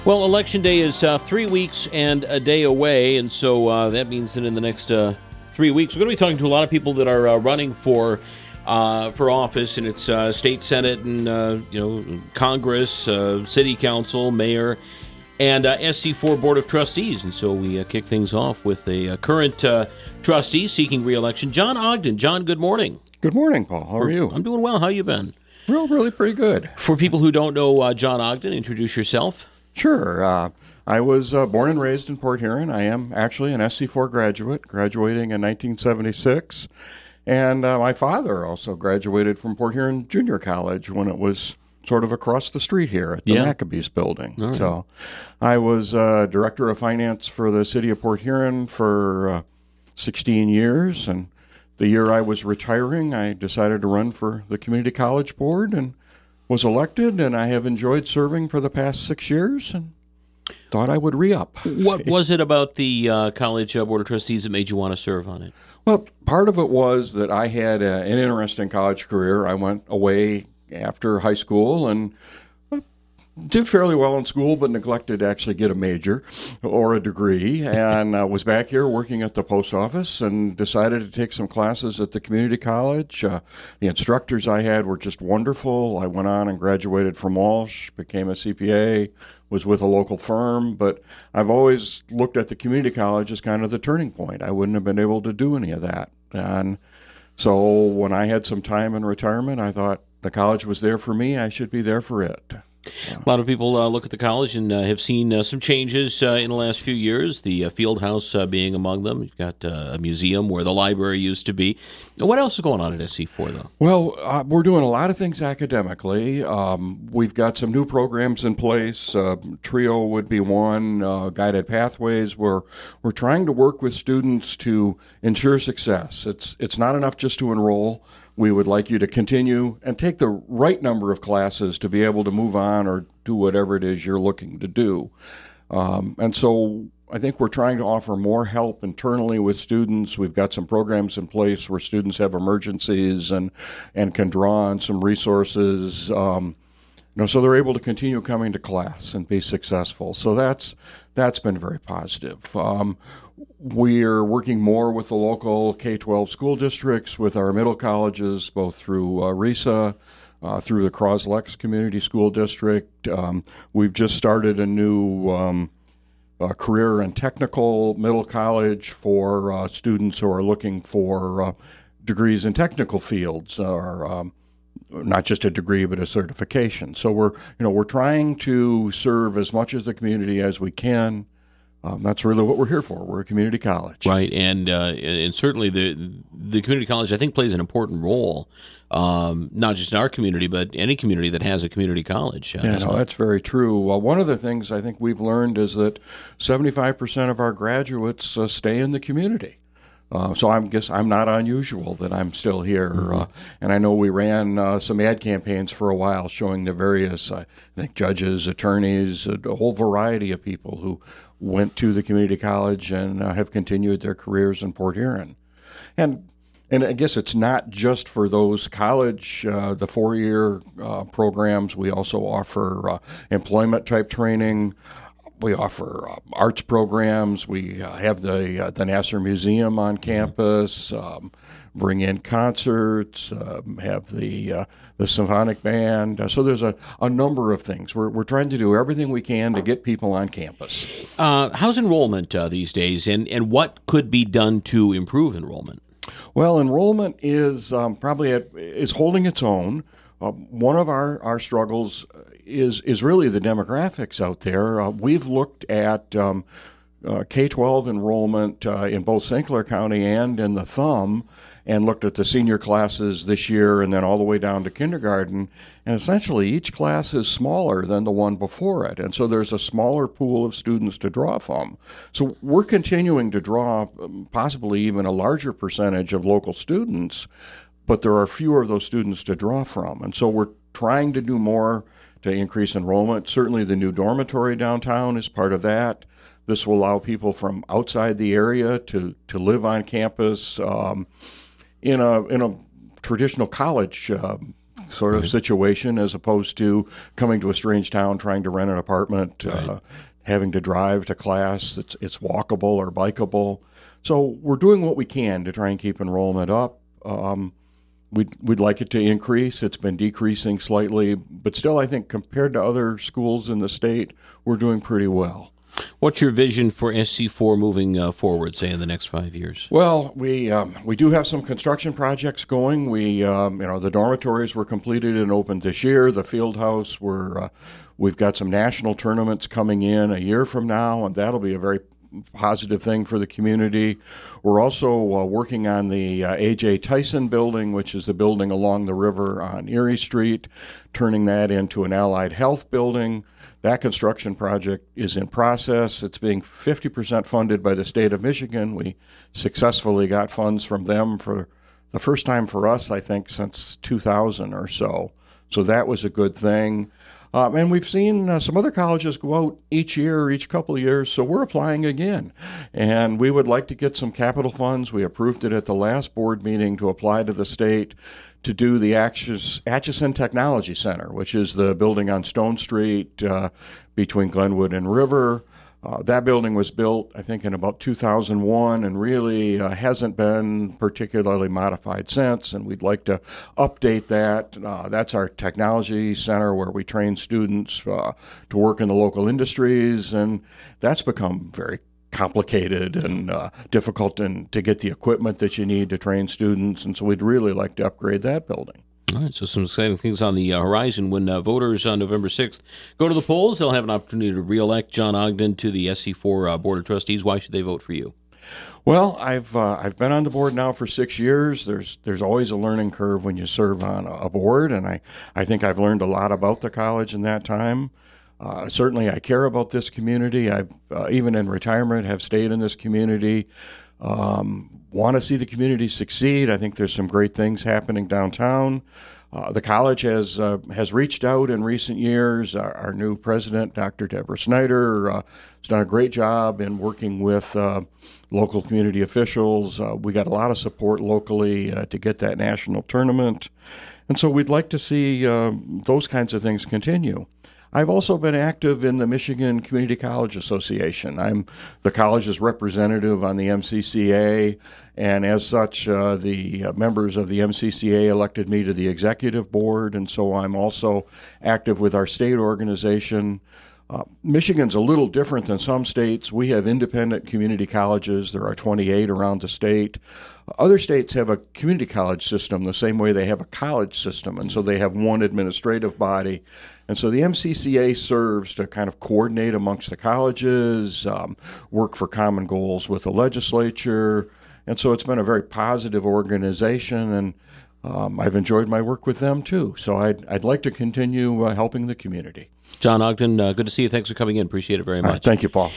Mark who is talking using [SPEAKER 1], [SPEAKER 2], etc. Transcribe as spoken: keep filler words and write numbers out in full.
[SPEAKER 1] Well, Election Day is uh, three weeks and a day away, and so uh, that means that in the next uh, three weeks, we're going to be talking to a lot of people that are uh, running for uh, for office, and it's uh, state senate and uh, you know Congress, uh, city council, mayor, and uh, S C four board of trustees. And so we uh, kick things off with a uh, current uh, trustee seeking re-election, John Ogden. John, good morning.
[SPEAKER 2] Good morning, Paul. How are you?
[SPEAKER 1] I'm doing well. How you been?
[SPEAKER 2] Real, really pretty good.
[SPEAKER 1] For people who don't know uh, John Ogden, introduce yourself.
[SPEAKER 2] Sure. Uh, I was uh, born and raised in Port Huron. I am actually an S C four graduate, graduating in nineteen seventy-six. And uh, my father also graduated from Port Huron Junior College when it was sort of across the street here at the
[SPEAKER 1] Yeah.
[SPEAKER 2] Maccabees building.
[SPEAKER 1] All right.
[SPEAKER 2] So I was uh, director of finance for the city of Port Huron for uh, sixteen years. And the year I was retiring, I decided to run for the community college board and was elected, and I have enjoyed serving for the past six years and thought I would re-up.
[SPEAKER 1] What was it about the uh, College uh, Board of Trustees that made you want to serve on it?
[SPEAKER 2] Well, part of it was that I had a, an interesting college career. I went away after high school and did fairly well in school, but neglected to actually get a major or a degree, and uh, was back here working at the post office and decided to take some classes at the community college. Uh, the instructors I had were just wonderful. I went on and graduated from Walsh, became a C P A, was with a local firm, but I've always looked at the community college as kind of the turning point. I wouldn't have been able to do any of that. And so when I had some time in retirement, I thought the college was there for me. I should be there for it. Yeah.
[SPEAKER 1] A lot of people uh, look at the college and uh, have seen uh, some changes uh, in the last few years, the uh, field house uh, being among them. You've got uh, a museum where the library used to be. What else is going on at S C four, though?
[SPEAKER 2] Well, uh, we're doing a lot of things academically. Um, we've got some new programs in place. Uh, TRIO would be one, uh, Guided Pathways. We're, we're trying to work with students to ensure success. It's, it's not enough just to enroll. We would like you to continue and take the right number of classes to be able to move on or do whatever it is you're looking to do. Um, and so I think we're trying to offer more help internally with students. We've got some programs in place where students have emergencies and, and can draw on some resources. Um, you know, so they're able to continue coming to class and be successful. So that's that's been very positive. Um, we're working more with the local K twelve school districts, with our middle colleges, both through uh, RISA, uh, through the Croslex Community School District. Um, we've just started a new um, uh, career and technical middle college for uh, students who are looking for uh, degrees in technical fields, or um, not just a degree, but a certification. So we're, you know, we're trying to serve as much of the community as we can. Um, that's really what we're here for. We're a community college,
[SPEAKER 1] Right, and uh, and certainly the the community college, I think, plays an important role, um, not just in our community, but any community that has a community college. Uh,
[SPEAKER 2] Yeah,
[SPEAKER 1] as
[SPEAKER 2] no,
[SPEAKER 1] well.
[SPEAKER 2] that's very true. Well, one of the things I think we've learned is that seventy-five percent of our graduates uh, stay in the community. Uh, so I guess I'm not unusual that I'm still here.
[SPEAKER 1] Mm-hmm.
[SPEAKER 2] Uh, and I know we ran uh, some ad campaigns for a while showing the various, uh, I think, judges, attorneys, a, a whole variety of people who went to the community college and uh, have continued their careers in Port Huron. And and I guess it's not just for those college, uh, the four-year uh, programs. We also offer uh, employment-type training. We offer uh, arts programs. We uh, have the uh, the Nassar Museum on campus. Um, bring in concerts. Uh, have the uh, the symphonic band. Uh, so there's a, a number of things. We're we're trying to do everything we can to get people on campus.
[SPEAKER 1] Uh, how's enrollment uh, these days, and, and what could be done to improve enrollment?
[SPEAKER 2] Well, enrollment is um, probably at, is holding its own. Uh, one of our, our struggles is is really the demographics out there. Uh, we've looked at um, uh, K twelve enrollment uh, in both Saint Clair County and in the Thumb, and looked at the senior classes this year and then all the way down to kindergarten. And essentially each class is smaller than the one before it. And so there's a smaller pool of students to draw from. So we're continuing to draw um, possibly even a larger percentage of local students, but there are fewer of those students to draw from. And so we're trying to do more to increase enrollment. Certainly the new dormitory downtown is part of that. This will allow people from outside the area to, to live on campus um, in a in a traditional college uh, sort of situation, as opposed to coming to a strange town, trying to rent an apartment,
[SPEAKER 1] Right.
[SPEAKER 2] uh, having to drive to class. It's it's walkable or bikeable. So we're doing what we can to try and keep enrollment up. Um, we'd, we'd like it to increase. It's been decreasing slightly, but still, I think compared to other schools in the state, we're doing pretty well.
[SPEAKER 1] What's your vision for S C four moving uh, forward, say, in the next five years?
[SPEAKER 2] Well, we um, we do have some construction projects going. We um, you know the dormitories were completed and opened this year. The field house, we're uh, we've got some national tournaments coming in a year from now, and that'll be a very positive thing for the community. We're also uh, working on the uh, A J Tyson building, which is the building along the river on Erie Street, turning that into an allied health building. That construction project is in process. It's being fifty percent funded by the state of Michigan. We successfully got funds from them for the first time for us, I think, since two thousand or so. So that was a good thing. Um, and we've seen uh, some other colleges go out each year, each couple of years, so we're applying again. And we would like to get some capital funds. We approved it at the last board meeting to apply to the state to do the Atchis- Atchison Technology Center, which is the building on Stone Street uh, between Glenwood and River. Uh, that building was built, I think, in about two thousand one and really uh, hasn't been particularly modified since, and we'd like to update that. Uh, that's our technology center where we train students uh, to work in the local industries, and that's become very complicated and uh, difficult and to get the equipment that you need to train students, and so we'd really like to upgrade that building.
[SPEAKER 1] All right, so some exciting things on the uh, horizon. When uh, voters on November sixth go to the polls, they'll have an opportunity to reelect John Ogden to the S C four uh, Board of Trustees. Why should they vote for you?
[SPEAKER 2] Well, I've uh, I've been on the board now for six years. There's there's always a learning curve when you serve on a board, and I, I think I've learned a lot about the college in that time. Uh, certainly, I care about this community. I've uh, even in retirement have stayed in this community. Um, want to see the community succeed. I think there's some great things happening downtown. Uh, the college has uh, has reached out in recent years. Our, our new president, Doctor Deborah Snyder, uh, has done a great job in working with uh, local community officials. Uh, we got a lot of support locally uh, to get that national tournament. And so we'd like to see uh, those kinds of things continue. I've also been active in the Michigan Community College Association. I'm the college's representative on the M C C A, and as such, uh, the members of the M C C A elected me to the executive board, and so I'm also active with our state organization. Uh, Michigan's a little different than some states. We have independent community colleges. There are twenty-eight around the state. Other states have a community college system the same way they have a college system, and so they have one administrative body. And so the M C C A serves to kind of coordinate amongst the colleges, um, work for common goals with the legislature, and so it's been a very positive organization, and um, I've enjoyed my work with them too. So I'd, I'd like to continue uh, helping the community.
[SPEAKER 1] John Ogden, uh, good to see you. Thanks for coming in. Appreciate it very much.
[SPEAKER 2] All right, thank you, Paul.